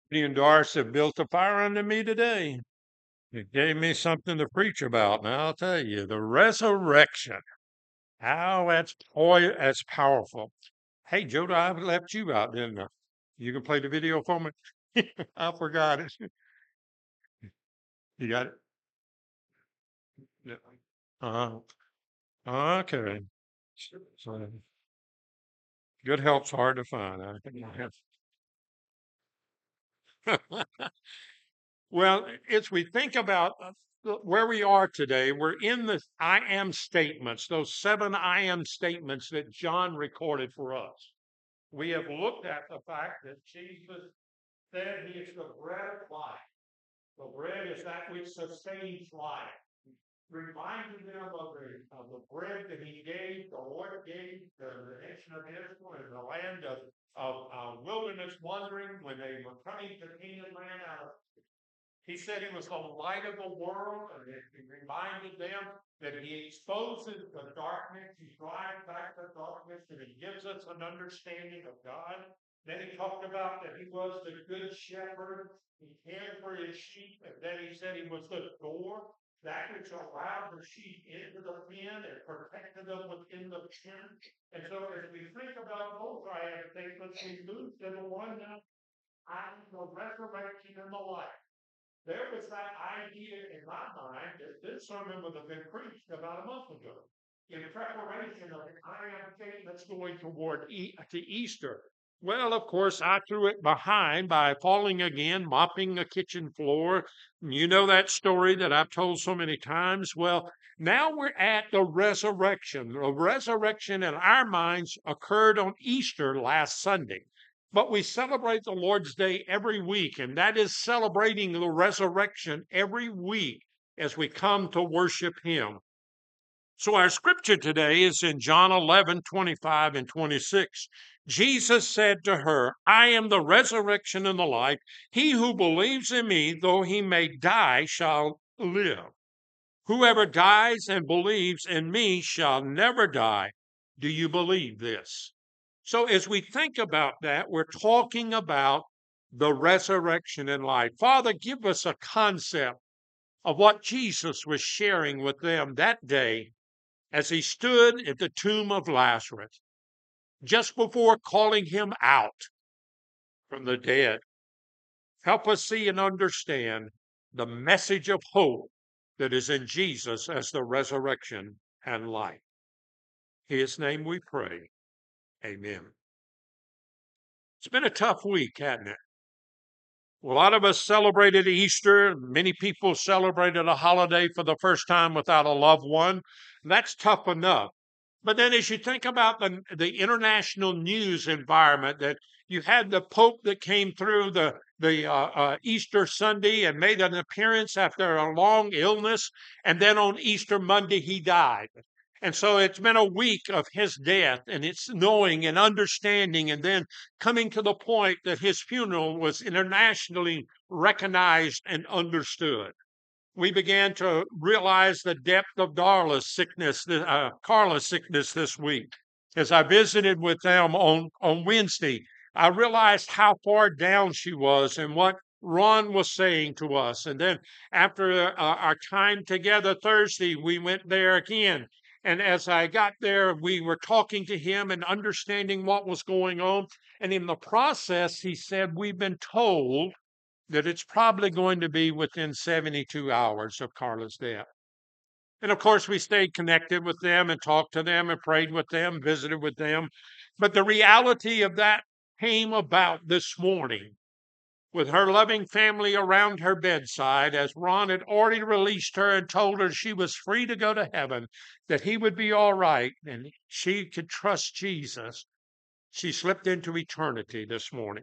He and Doris have built a fire under me today. It gave me something to preach about. Now I'll tell you, the resurrection. How that's powerful. Hey, Joda, I left you out, didn't I? You can play the video for me. I forgot it. You got it? Yeah. Uh, okay. So good help's hard to find. Well, as we think about where we are today, we're in the I am statements, those 7 I am statements that John recorded for us. We have looked at the fact that Jesus said he is the bread of life. The bread is that which sustains life. Reminding them of the bread that he gave, the Lord gave to the nation of Israel in the land of wilderness wandering when they were coming to Canaan land out of. He said he was the light of the world, and he reminded them that he exposes the darkness, he drives back the darkness, and he gives us an understanding of God. Then he talked about that he was the good shepherd, he cared for his sheep, and then he said he was the door, that which allowed the sheep into the pen and protected them within the pen. And so as we think about those I am statements, we move to the one now, I am the resurrection and the life. There was that idea in my mind that this sermon would have been preached about a month ago in preparation of the I am statements going toward to Easter. Well, of course, I threw it behind by falling again, mopping a kitchen floor. You know that story that I've told so many times. Well, now we're at the resurrection. The resurrection in our minds occurred on Easter last Sunday. But we celebrate the Lord's Day every week, and that is celebrating the resurrection every week as we come to worship Him. So our scripture today is in John 11:25 and 26. Jesus said to her, I am the resurrection and the life. He who believes in me, though he may die, shall live. Whoever dies and believes in me shall never die. Do you believe this? So as we think about that, we're talking about the resurrection and life. Father, give us a concept of what Jesus was sharing with them that day as he stood at the tomb of Lazarus, just before calling him out from the dead. Help us see and understand the message of hope that is in Jesus as the resurrection and life. In His name we pray. Amen. It's been a tough week, hasn't it? A lot of us celebrated Easter. Many people celebrated a holiday for the first time without a loved one. That's tough enough. But then as you think about the international news environment, that you had the Pope that came through the Easter Sunday and made an appearance after a long illness, and then on Easter Monday he died. And so it's been a week of his death, and it's knowing and understanding, and then coming to the point that his funeral was internationally recognized and understood. We began to realize the depth of Carla's sickness this week. As I visited with them on Wednesday, I realized how far down she was and what Ron was saying to us. And then after our time together Thursday, we went there again. And as I got there, we were talking to him and understanding what was going on. And in the process, he said, we've been told that it's probably going to be within 72 hours of Carla's death. And of course, we stayed connected with them and talked to them and prayed with them, visited with them. But the reality of that came about this morning with her loving family around her bedside, as Ron had already released her and told her she was free to go to heaven, that he would be all right and she could trust Jesus. She slipped into eternity this morning.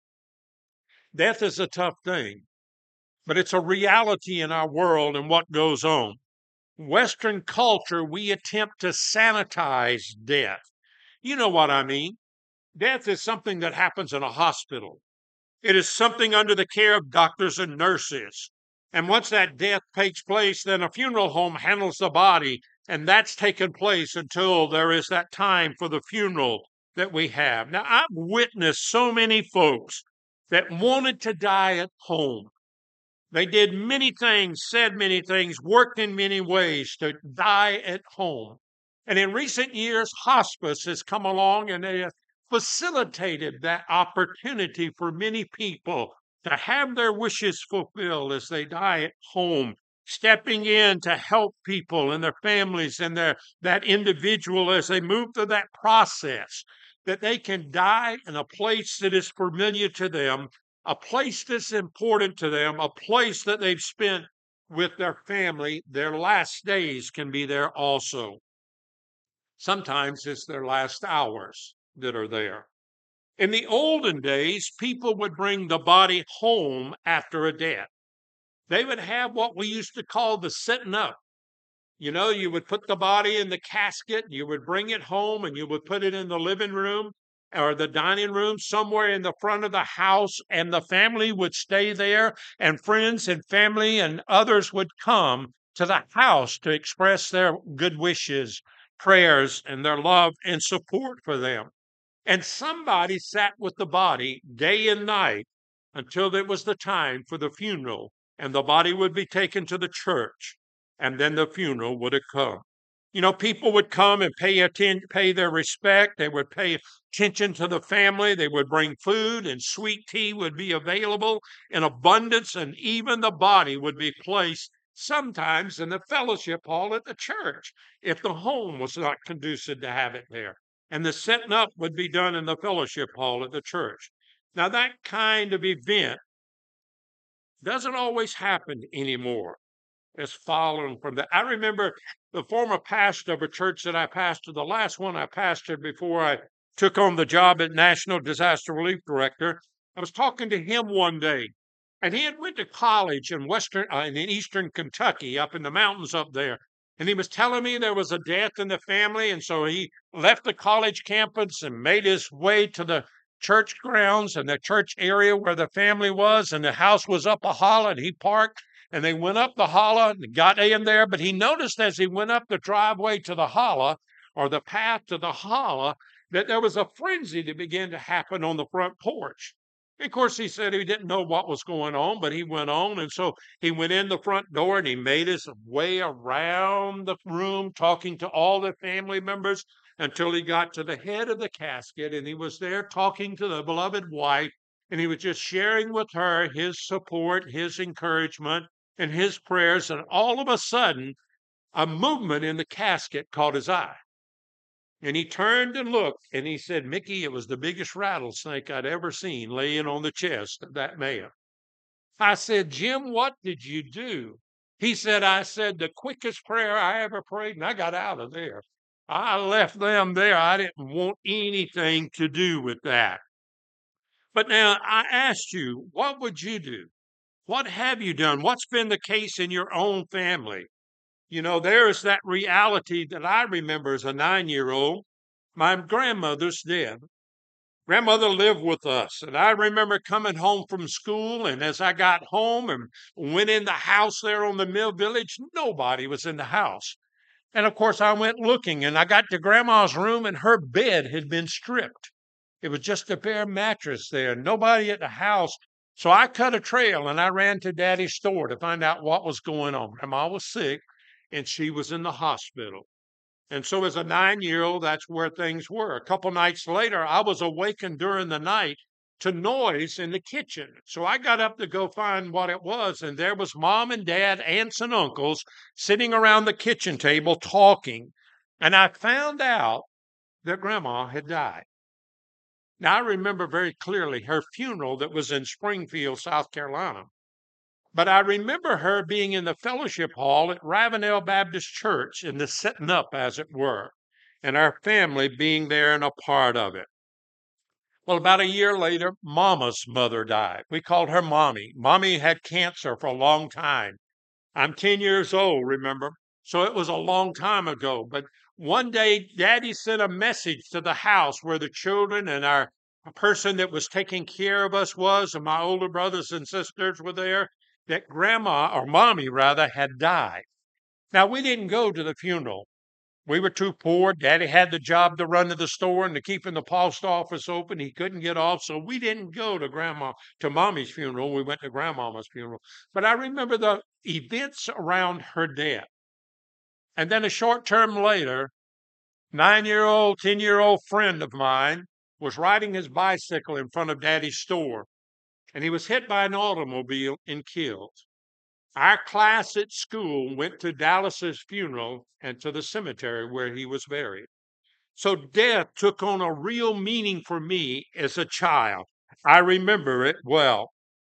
Death is a tough thing, but it's a reality in our world and what goes on. Western culture, we attempt to sanitize death. You know what I mean. Death is something that happens in a hospital. It is something under the care of doctors and nurses. And once that death takes place, then a funeral home handles the body, and that's taken place until there is that time for the funeral that we have. Now, I've witnessed so many folks that wanted to die at home. They did many things, said many things, worked in many ways to die at home. And in recent years, hospice has come along and they have facilitated that opportunity for many people to have their wishes fulfilled as they die at home, stepping in to help people and their families and that individual as they move through that process, that they can die in a place that is familiar to them, a place that's important to them, a place that they've spent with their family. Their last days can be there also. Sometimes it's their last hours that are there. In the olden days, people would bring the body home after a death. They would have what we used to call the setting up. You know, you would put the body in the casket, you would bring it home, and you would put it in the living room or the dining room somewhere in the front of the house, and the family would stay there, and friends and family and others would come to the house to express their good wishes, prayers, and their love and support for them. And somebody sat with the body day and night until it was the time for the funeral, and the body would be taken to the church, and then the funeral would come. You know, people would come and pay their respect. They would pay attention to the family. They would bring food, and sweet tea would be available in abundance, and even the body would be placed sometimes in the fellowship hall at the church if the home was not conducive to have it there. And the setting up would be done in the fellowship hall at the church. Now, that kind of event doesn't always happen anymore. It's fallen from that. I remember the former pastor of a church that I pastored, the last one I pastored before I took on the job at National Disaster Relief Director. I was talking to him one day, and he had went to college in eastern Kentucky, up in the mountains up there. And he was telling me there was a death in the family, and so he left the college campus and made his way to the church grounds and the church area where the family was, and the house was up a hollow, and he parked, and they went up the hollow and got in there. But he noticed as he went up the driveway to the hollow, or the path to the hollow, that there was a frenzy that began to happen on the front porch. Of course, he said he didn't know what was going on, but he went on. And so he went in the front door and he made his way around the room, talking to all the family members until he got to the head of the casket. And he was there talking to the beloved wife. And he was just sharing with her his support, his encouragement, and his prayers. And all of a sudden, a movement in the casket caught his eye. And he turned and looked, and he said, "Mickey, it was the biggest rattlesnake I'd ever seen laying on the chest of that man." I said, "Jim, what did you do?" He said, "I said the quickest prayer I ever prayed, and I got out of there. I left them there. I didn't want anything to do with that." But now I asked you, what would you do? What have you done? What's been the case in your own family? You know, there's that reality that I remember as a 9-year-old. My grandmother's dead. Grandmother lived with us, and I remember coming home from school, and as I got home and went in the house there on the Mill Village, nobody was in the house. And of course, I went looking, and I got to Grandma's room, and her bed had been stripped. It was just a bare mattress there, nobody at the house. So I cut a trail, and I ran to Daddy's store to find out what was going on. Grandma was sick, and she was in the hospital. And so, as a 9-year-old, that's where things were. A couple nights later, I was awakened during the night to noise in the kitchen. So I got up to go find what it was, and there was mom and dad, aunts and uncles sitting around the kitchen table talking. And I found out that Grandma had died. Now, I remember very clearly her funeral that was in Springfield, South Carolina. But I remember her being in the fellowship hall at Ravenel Baptist Church in the setting up, as it were, and our family being there and a part of it. Well, about a year later, Mama's mother died. We called her Mommy. Mommy had cancer for a long time. I'm 10 years old, remember? So it was a long time ago. But one day, Daddy sent a message to the house where the children and our person that was taking care of us was, and my older brothers and sisters were there, that Grandma, or Mommy rather, had died. Now, we didn't go to the funeral. We were too poor. Daddy had the job to run to the store and to keeping the post office open. He couldn't get off, so we didn't go to mommy's funeral. We went to grandmama's funeral. But I remember the events around her death. And then a short term later, 9-year-old, 10-year-old friend of mine was riding his bicycle in front of Daddy's store, and he was hit by an automobile and killed. Our class at school went to Dallas's funeral and to the cemetery where he was buried. So death took on a real meaning for me as a child. I remember it well.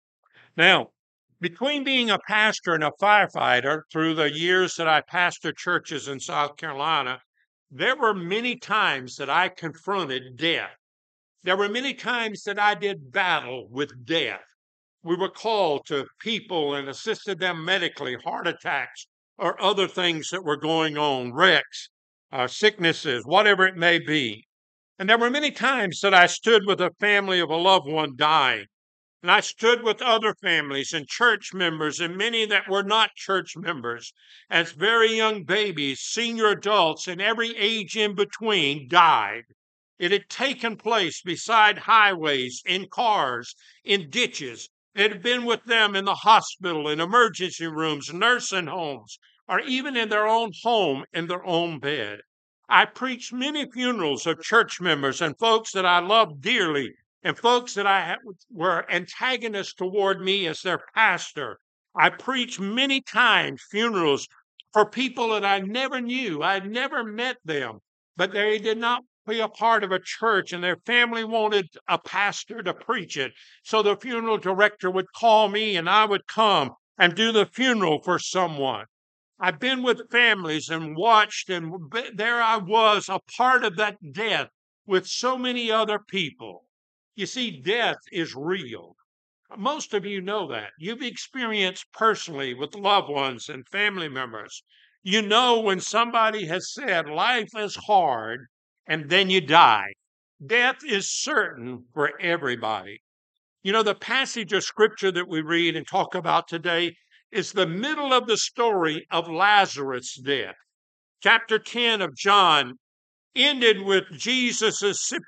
Now, between being a pastor and a firefighter through the years that I pastored churches in South Carolina, there were many times that I confronted death. There were many times that I did battle with death. We were called to people and assisted them medically, heart attacks or other things that were going on, wrecks, sicknesses, whatever it may be. And there were many times that I stood with a family of a loved one dying. And I stood with other families and church members and many that were not church members as very young babies, senior adults, and every age in between died. It had taken place beside highways, in cars, in ditches. It had been with them in the hospital, in emergency rooms, nursing homes, or even in their own home, in their own bed. I preached many funerals of church members and folks that I loved dearly and folks that were antagonists toward me as their pastor. I preached many times funerals for people that I never knew. I had never met them, but they did not be a part of a church and their family wanted a pastor to preach it. So the funeral director would call me and I would come and do the funeral for someone. I've been with families and watched, and there I was, a part of that death with so many other people. You see, death is real. Most of you know that. You've experienced personally with loved ones and family members. You know when somebody has said life is hard and then you die. Death is certain for everybody. You know, the passage of scripture that we read and talk about today is the middle of the story of Lazarus' death. Chapter 10 of John ended with Jesus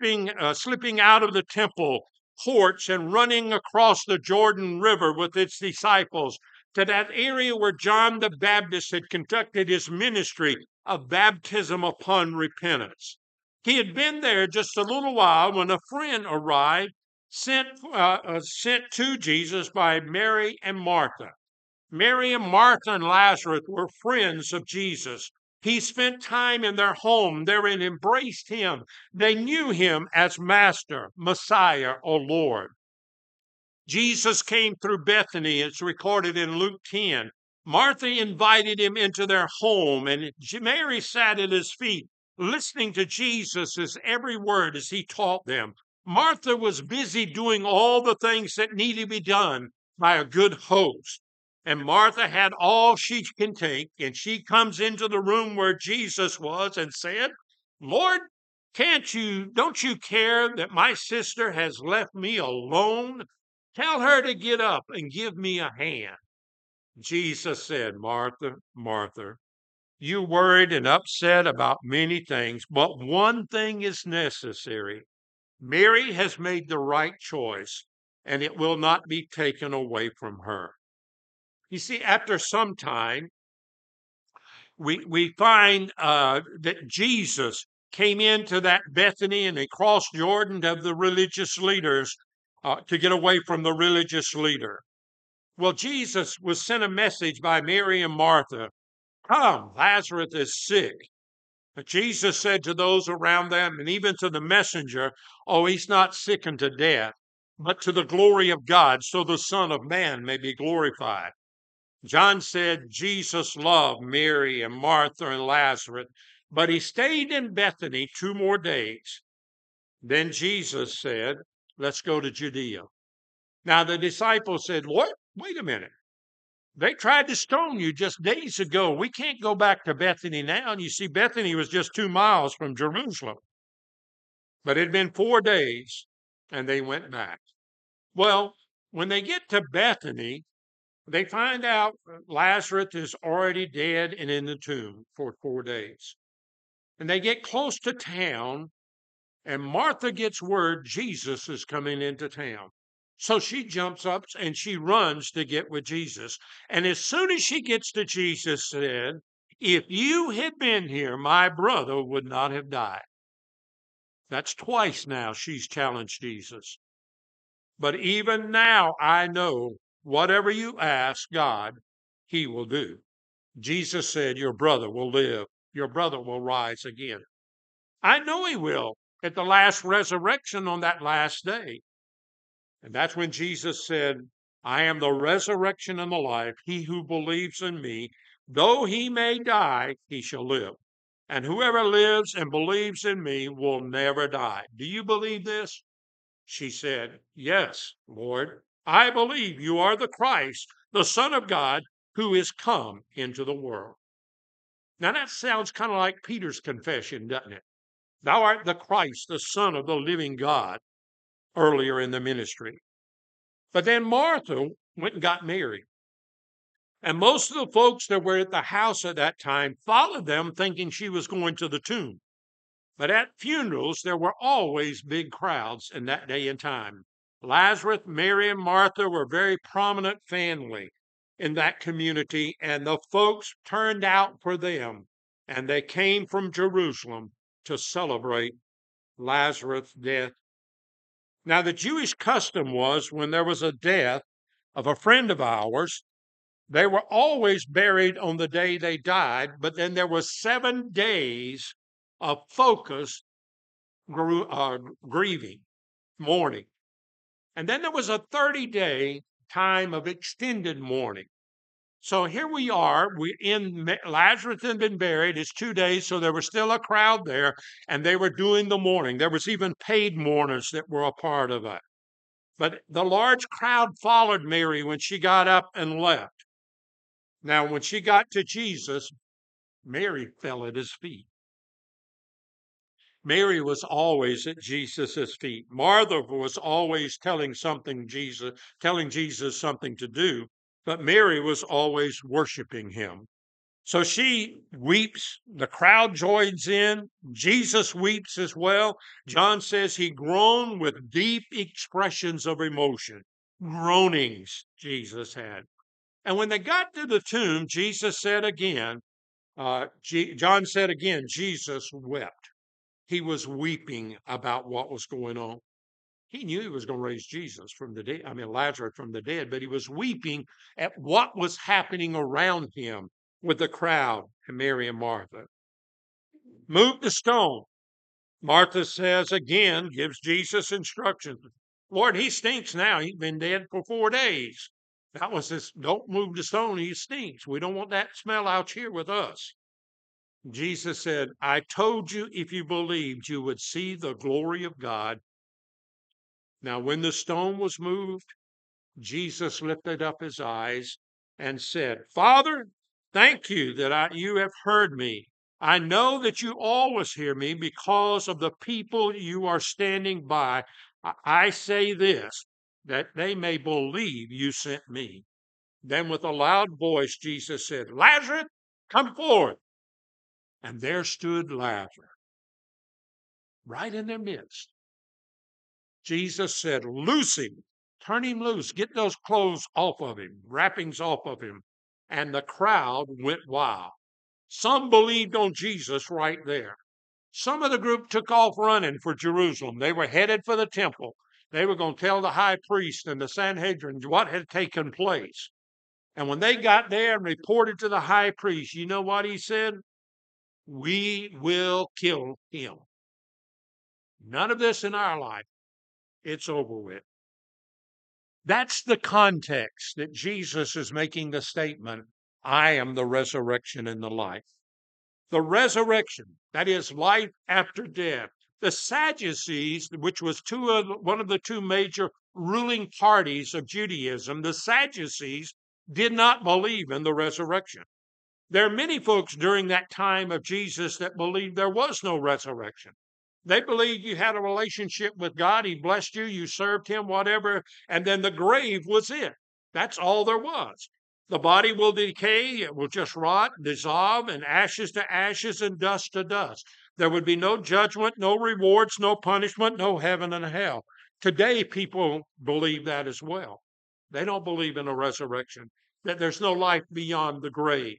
slipping out of the temple courts and running across the Jordan River with its disciples to that area where John the Baptist had conducted his ministry of baptism upon repentance. He had been there just a little while when a friend arrived, sent to Jesus by Mary and Martha. Mary and Martha and Lazarus were friends of Jesus. He spent time in their home there and embraced him. They knew him as Master, Messiah, or Lord. Jesus came through Bethany, it's recorded in Luke 10. Martha invited him into their home, and Mary sat at his feet, listening to Jesus' every word as he taught them. Martha was busy doing all the things that needed to be done by a good host. And Martha had all she can take, and she comes into the room where Jesus was and said, Lord, don't you care that my sister has left me alone? Tell her to get up and give me a hand. Jesus said, Martha, Martha, you worried and upset about many things, but one thing is necessary. Mary has made the right choice, and it will not be taken away from her. You see, after some time, we find that Jesus came into that Bethany and he crossed Jordan to the religious leaders to get away from the religious leader. Well, Jesus was sent a message by Mary and Martha. Come, Lazarus is sick. But Jesus said to those around them and even to the messenger, oh, he's not sick unto death, but to the glory of God, so the Son of Man may be glorified. John said Jesus loved Mary and Martha and Lazarus, but he stayed in Bethany 2 more days. Then Jesus said, let's go to Judea. Now the disciples said, Lord, wait a minute. They tried to stone you just days ago. We can't go back to Bethany now. And you see, Bethany was just 2 miles from Jerusalem. But it had been 4 days, and they went back. Well, when they get to Bethany, they find out Lazarus is already dead and in the tomb for 4 days. And they get close to town, and Martha gets word Jesus is coming into town. So she jumps up and she runs to get with Jesus. And as soon as she gets to Jesus, said, "If you had been here, my brother would not have died." That's twice now she's challenged Jesus. But even now I know whatever you ask God, he will do. Jesus said, your brother will live. Your brother will rise again. I know he will at the last resurrection on that last day. And that's when Jesus said, I am the resurrection and the life. He who believes in me, though he may die, he shall live. And whoever lives and believes in me will never die. Do you believe this? She said, yes, Lord, I believe you are the Christ, the Son of God, who is come into the world. Now that sounds kind of like Peter's confession, doesn't it? Thou art the Christ, the Son of the living God, earlier in the ministry. But then Martha went and got Mary. And most of the folks that were at the house at that time followed them thinking she was going to the tomb. But at funerals, there were always big crowds in that day and time. Lazarus, Mary, and Martha were a very prominent family in that community, and the folks turned out for them, and they came from Jerusalem to celebrate Lazarus' death. Now, the Jewish custom was when there was a death of a friend of ours, they were always buried on the day they died, but then there was 7 days of focused grieving, mourning. And then there was a 30-day time of extended mourning. So here we are. Lazarus had been buried. It's 2 days, so there was still a crowd there, and they were doing the mourning. There was even paid mourners that were a part of it. But the large crowd followed Mary when she got up and left. Now, when she got to Jesus, Mary fell at his feet. Mary was always at Jesus' feet. Martha was always telling Jesus something to do, but Mary was always worshiping him. So she weeps. The crowd joins in. Jesus weeps as well. John says he groaned with deep expressions of emotion. Groanings Jesus had. And when they got to the tomb, Jesus said again, John said again, Jesus wept. He was weeping about what was going on. He knew he was going to raise Jesus from the dead, Lazarus from the dead, but he was weeping at what was happening around him with the crowd and Mary and Martha. Move the stone. Martha says again, gives Jesus instructions. Lord, he stinks now. He's been dead for 4 days. That was this, don't move the stone. He stinks. We don't want that smell out here with us. Jesus said, I told you if you believed, you would see the glory of God. Now, when the stone was moved, Jesus lifted up his eyes and said, Father, thank you that you have heard me. I know that you always hear me because of the people you are standing by. I say this, that they may believe you sent me. Then with a loud voice, Jesus said, Lazarus, come forth. And there stood Lazarus, right in their midst. Jesus said, loose him, turn him loose, get those clothes off of him, wrappings off of him. And the crowd went wild. Some believed on Jesus right there. Some of the group took off running for Jerusalem. They were headed for the temple. They were going to tell the high priest and the Sanhedrin what had taken place. And when they got there and reported to the high priest, you know what he said? We will kill him. None of this in our life. It's over with. That's the context that Jesus is making the statement, I am the resurrection and the life. The resurrection, that is life after death. The Sadducees, which was one of the 2 major ruling parties of Judaism, the Sadducees did not believe in the resurrection. There are many folks during that time of Jesus that believed there was no resurrection. They believed you had a relationship with God. He blessed you. You served him, whatever. And then the grave was it. That's all there was. The body will decay. It will just rot, dissolve, and ashes to ashes and dust to dust. There would be no judgment, no rewards, no punishment, no heaven and hell. Today, people believe that as well. They don't believe in a resurrection, that there's no life beyond the grave.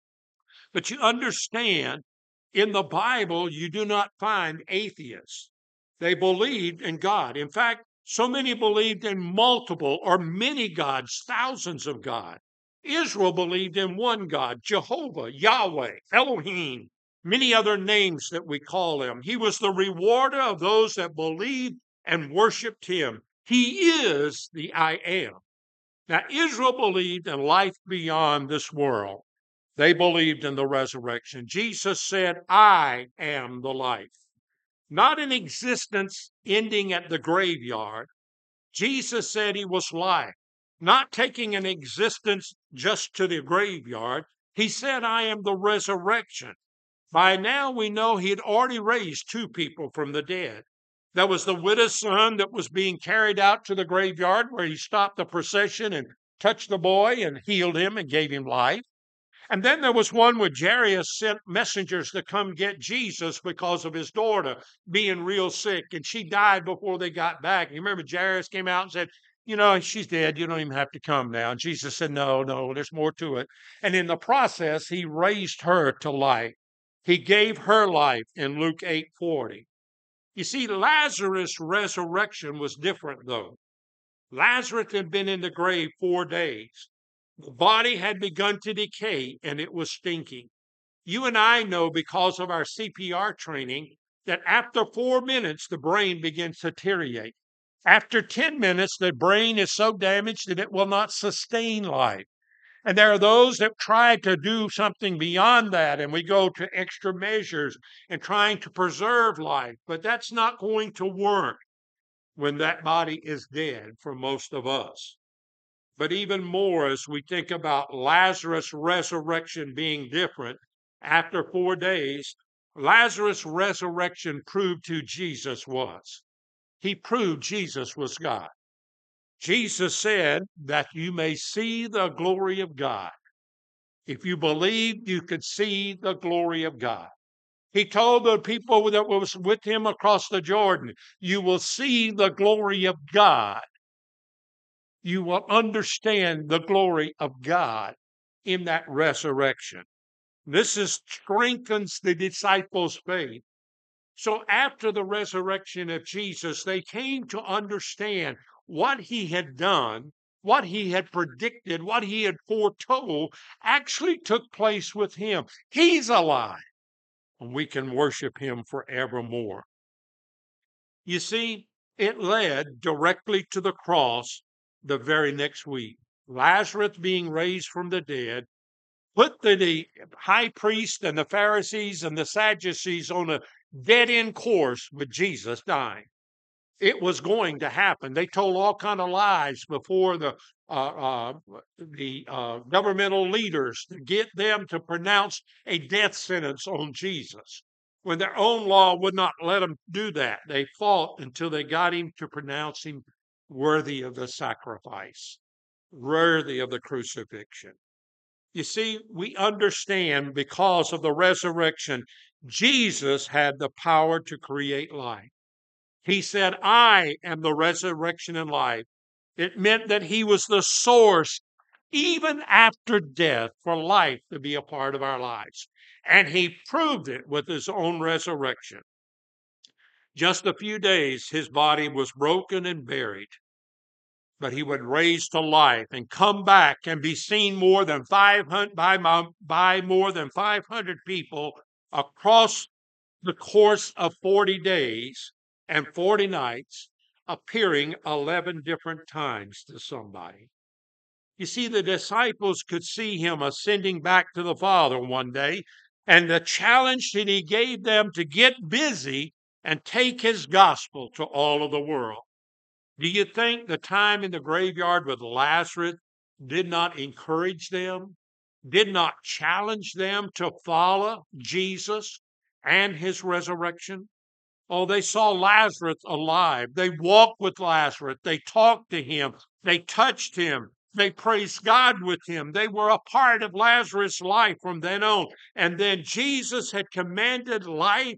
But you understand, in the Bible, you do not find atheists. They believed in God. In fact, so many believed in multiple or many gods, thousands of gods. Israel believed in one God, Jehovah, Yahweh, Elohim, many other names that we call him. He was the rewarder of those that believed and worshiped him. He is the I am. Now, Israel believed in life beyond this world. They believed in the resurrection. Jesus said, I am the life. Not an existence ending at the graveyard. Jesus said he was life, not taking an existence just to the graveyard. He said, I am the resurrection. By now we know he had already raised two people from the dead. There was the widow's son that was being carried out to the graveyard where he stopped the procession and touched the boy and healed him and gave him life. And then there was one where Jairus sent messengers to come get Jesus because of his daughter being real sick, and she died before they got back. You remember Jairus came out and said, she's dead. You don't even have to come now. And Jesus said, no, there's more to it. And in the process, he raised her to life. He gave her life in Luke 8:40. You see, Lazarus' resurrection was different, though. Lazarus had been in the grave 4 days. The body had begun to decay and it was stinking. You and I know because of our CPR training that after 4 minutes, the brain begins to deteriorate. After 10 minutes, the brain is so damaged that it will not sustain life. And there are those that try to do something beyond that, and we go to extra measures and trying to preserve life. But that's not going to work when that body is dead for most of us. But even more, as we think about Lazarus' resurrection being different, after 4 days, Lazarus' resurrection proved who Jesus was. He proved Jesus was God. Jesus said that you may see the glory of God. If you believe, you could see the glory of God. He told the people that was with him across the Jordan, you will see the glory of God. You will understand the glory of God in that resurrection. This strengthens the disciples' faith. So after the resurrection of Jesus, they came to understand what he had done, what he had predicted, what he had foretold actually took place with him. He's alive, and we can worship him forevermore. You see, it led directly to the cross the very next week. Lazarus being raised from the dead put the high priest and the Pharisees and the Sadducees on a dead-end course with Jesus dying. It was going to happen. They told all kind of lies before the governmental leaders to get them to pronounce a death sentence on Jesus. When their own law would not let them do that, they fought until they got him to pronounce him worthy of the sacrifice, worthy of the crucifixion. You see, we understand because of the resurrection, Jesus had the power to create life. He said, I am the resurrection and life. It meant that he was the source, even after death, for life to be a part of our lives. And he proved it with his own resurrection. Just a few days, his body was broken and buried. But he would raise to life and come back and be seen more than 500 by more than 500 people across the course of 40 days and 40 nights, appearing 11 different times to somebody. You see, the disciples could see him ascending back to the Father one day, and the challenge that he gave them to get busy and take his gospel to all of the world. Do you think the time in the graveyard with Lazarus did not encourage them, did not challenge them to follow Jesus and his resurrection? Oh, they saw Lazarus alive. They walked with Lazarus. They talked to him. They touched him. They praised God with him. They were a part of Lazarus' life from then on. And then Jesus had commanded life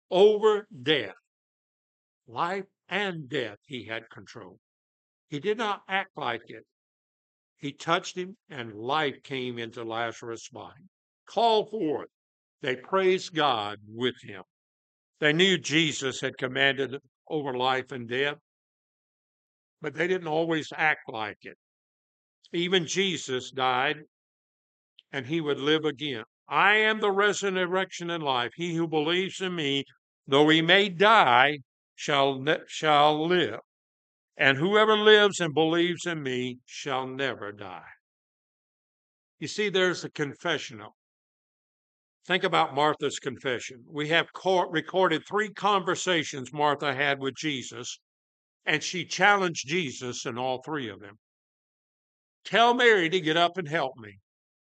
over death. Life and death, he had control. He did not act like it. He touched him, and life came into Lazarus' body. Called forth. They praised God with him. They knew Jesus had commanded over life and death, but they didn't always act like it. Even Jesus died, and he would live again. I am the resurrection and life. He who believes in me, though he may die, shall live. And whoever lives and believes in me shall never die. You see, there's a confessional. Think about Martha's confession. We have recorded 3 conversations Martha had with Jesus, and she challenged Jesus in all 3 of them. Tell Mary to get up and help me.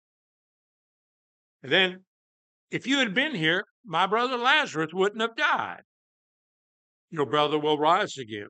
And then, if you had been here, my brother Lazarus wouldn't have died. Your brother will rise again.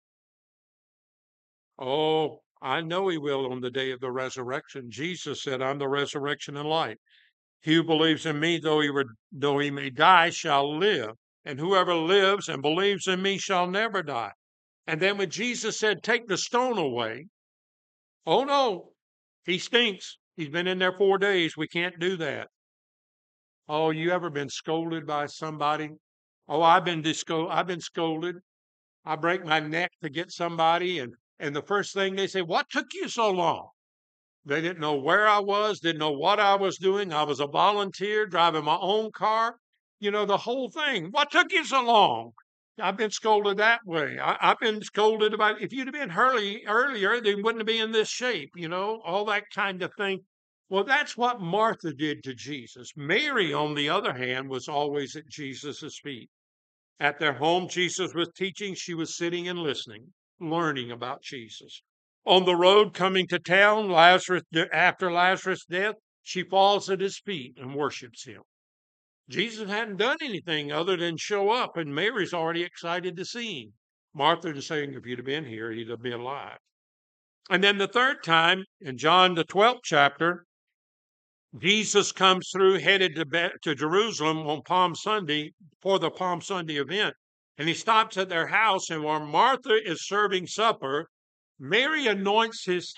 Oh, I know he will on the day of the resurrection. Jesus said, I'm the resurrection and life. He who believes in me, though he may die, shall live. And whoever lives and believes in me shall never die. And then when Jesus said, take the stone away, oh no, he stinks. He's been in there 4 days. We can't do that. Oh, you ever been scolded by somebody? Oh, I've been scolded. I break my neck to get somebody, and the first thing they say, what took you so long? They didn't know where I was, didn't know what I was doing. I was a volunteer driving my own car. You know, the whole thing. What took you so long? I've been scolded that way. I've been scolded about if you'd have been earlier, they wouldn't be in this shape, all that kind of thing. Well, that's what Martha did to Jesus. Mary, on the other hand, was always at Jesus' feet. At their home, Jesus was teaching. She was sitting and listening, learning about Jesus. On the road coming to town, after Lazarus' death, she falls at his feet and worships him. Jesus hadn't done anything other than show up, and Mary's already excited to see him. Martha is saying, if you'd have been here, he'd have been alive. And then the third time, in John, the 12th chapter, Jesus comes through, headed to Jerusalem on Palm Sunday for the Palm Sunday event. And he stops at their house, and while Martha is serving supper, Mary anoints his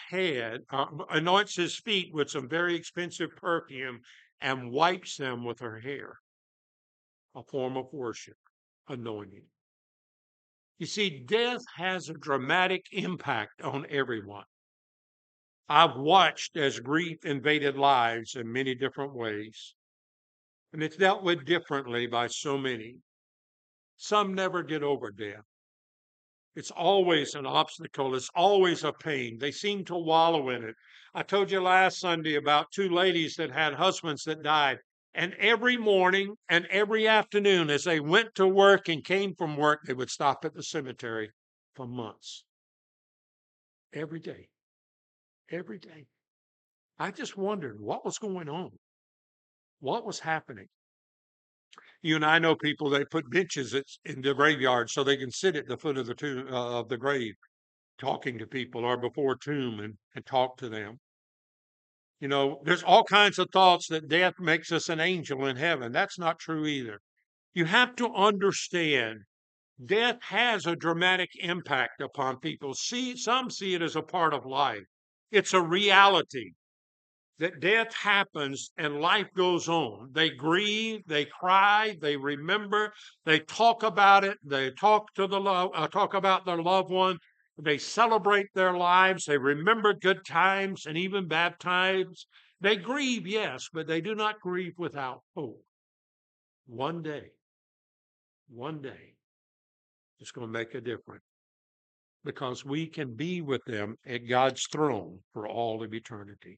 feet with some very expensive perfume and wipes them with her hair. A form of worship, anointing. You see, death has a dramatic impact on everyone. I've watched as grief invaded lives in many different ways, and it's dealt with differently by so many. Some never get over death. It's always an obstacle. It's always a pain. They seem to wallow in it. I told you last Sunday about 2 ladies that had husbands that died. And every morning and every afternoon, as they went to work and came from work, they would stop at the cemetery for months. Every day. Every day. I just wondered what was going on. What was happening? You and I know people, they put benches in the graveyard so they can sit at the foot of the tomb, of the grave, talking to people, or before tomb and talk to them. There's all kinds of thoughts that death makes us an angel in heaven. That's not true either. You have to understand death has a dramatic impact upon people. Some see it as a part of life. It's a reality that death happens and life goes on. They grieve, they cry, they remember, they talk about it, they talk about their loved one, they celebrate their lives, they remember good times and even bad times. They grieve, yes, but they do not grieve without hope. One day, it's going to make a difference because we can be with them at God's throne for all of eternity.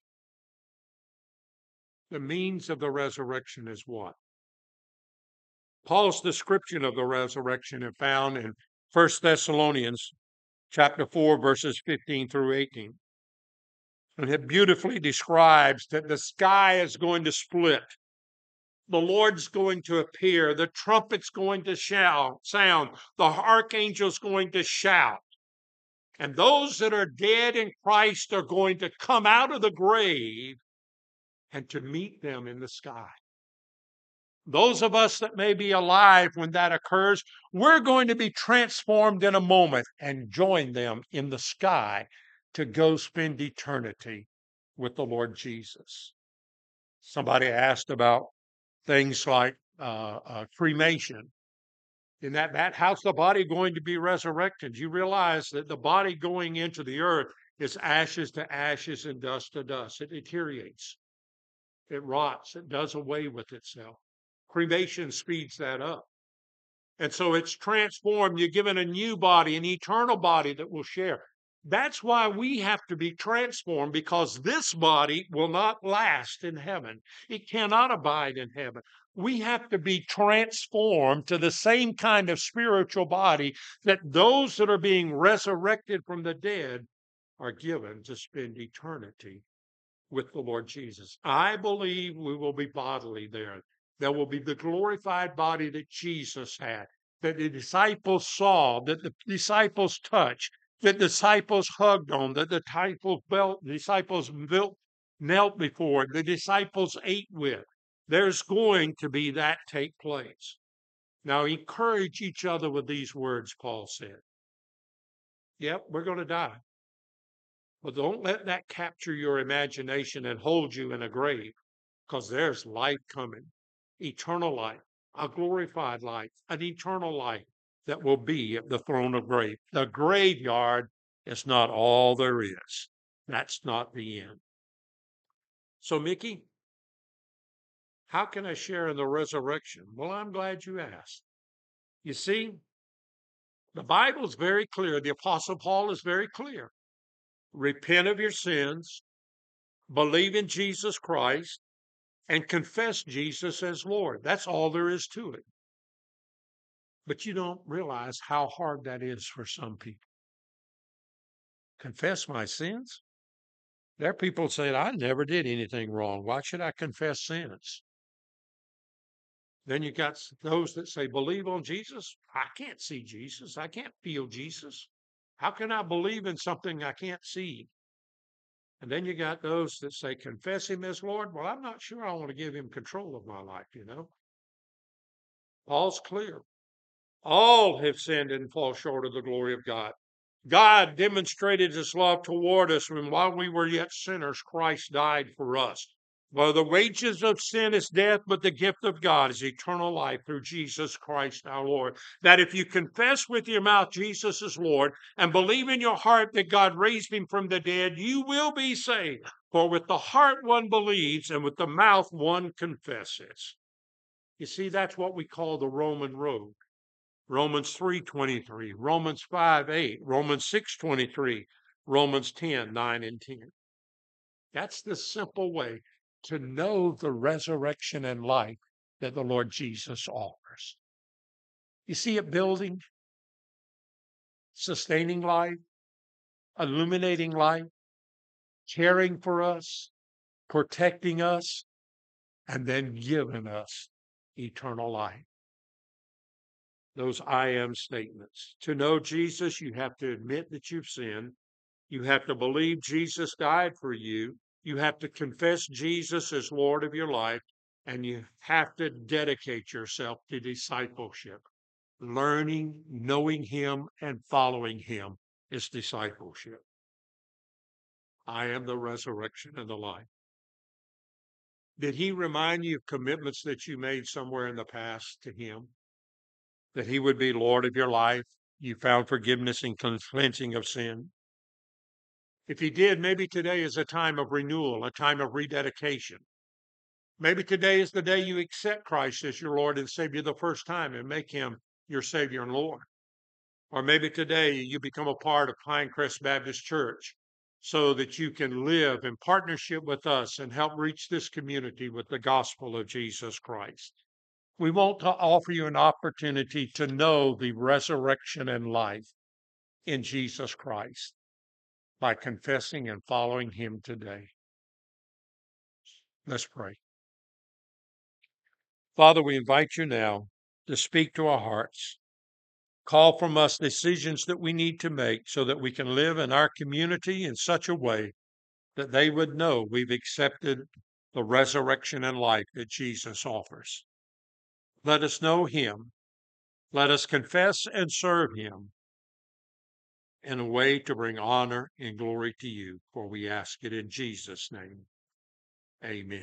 The means of the resurrection is what? Paul's description of the resurrection is found in 1 Thessalonians chapter 4, verses 15 through 18. And it beautifully describes that the sky is going to split. The Lord's going to appear. The trumpet's going to sound. The archangel's going to shout. And those that are dead in Christ are going to come out of the grave and to meet them in the sky. Those of us that may be alive when that occurs, we're going to be transformed in a moment and join them in the sky to go spend eternity with the Lord Jesus. Somebody asked about things like cremation. In how's the body going to be resurrected? You realize that the body going into the earth is ashes to ashes and dust to dust. It deteriorates, it rots, it does away with itself. Cremation speeds that up. And so it's transformed. You're given a new body, an eternal body that will share. That's why we have to be transformed, because this body will not last in heaven. It cannot abide in heaven. We have to be transformed to the same kind of spiritual body that those that are being resurrected from the dead are given to spend eternity with the Lord Jesus. I believe we will be bodily there. There will be the glorified body that Jesus had, that the disciples saw, that the disciples touched, that the disciples hugged on, that the disciples knelt before, the disciples ate with. There's going to be that take place. Now, encourage each other with these words, Paul said. Yep, we're going to die. But don't let that capture your imagination and hold you in a grave, because there's life coming, eternal life, a glorified life, an eternal life that will be at the throne of grace. The graveyard is not all there is. That's not the end. So, Mickey, how can I share in the resurrection? Well, I'm glad you asked. You see, the Bible is very clear. The Apostle Paul is very clear. Repent of your sins, believe in Jesus Christ, and confess Jesus as Lord. That's all there is to it. But you don't realize how hard that is for some people. Confess my sins? There are people saying, I never did anything wrong. Why should I confess sins? Then you got those that say, believe on Jesus. I can't see Jesus. I can't feel Jesus. How can I believe in something I can't see? And then you got those that say, confess him as Lord. Well, I'm not sure I want to give him control of my life, you know. Paul's clear. All have sinned and fall short of the glory of God. God demonstrated his love toward us when while we were yet sinners, Christ died for us. Well, the wages of sin is death, but the gift of God is eternal life through Jesus Christ our Lord. That if you confess with your mouth Jesus is Lord and believe in your heart that God raised him from the dead, you will be saved. For with the heart one believes and with the mouth one confesses. You see, that's what we call the Roman road. Romans 3:23, Romans 5:8, Romans 6:23, Romans 10:9 and 10. That's the simple way to know the resurrection and life that the Lord Jesus offers. You see it building, sustaining life, illuminating life, caring for us, protecting us, and then giving us eternal life. Those I am statements. To know Jesus, you have to admit that you've sinned. You have to believe Jesus died for you. You have to confess Jesus as Lord of your life. And you have to dedicate yourself to discipleship. Learning, knowing him, and following him is discipleship. I am the resurrection and the life. Did he remind you of commitments that you made somewhere in the past to him? That he would be Lord of your life? You found forgiveness and cleansing of sin? If he did, maybe today is a time of renewal, a time of rededication. Maybe today is the day you accept Christ as your Lord and Savior the first time and make him your Savior and Lord. Or maybe today you become a part of Pinecrest Baptist Church so that you can live in partnership with us and help reach this community with the gospel of Jesus Christ. We want to offer you an opportunity to know the resurrection and life in Jesus Christ by confessing and following him today. Let's pray. Father, we invite you now to speak to our hearts. Call from us decisions that we need to make so that we can live in our community in such a way that they would know we've accepted the resurrection and life that Jesus offers. Let us know him. Let us confess and serve him in a way to bring honor and glory to you, for we ask it in Jesus' name. Amen.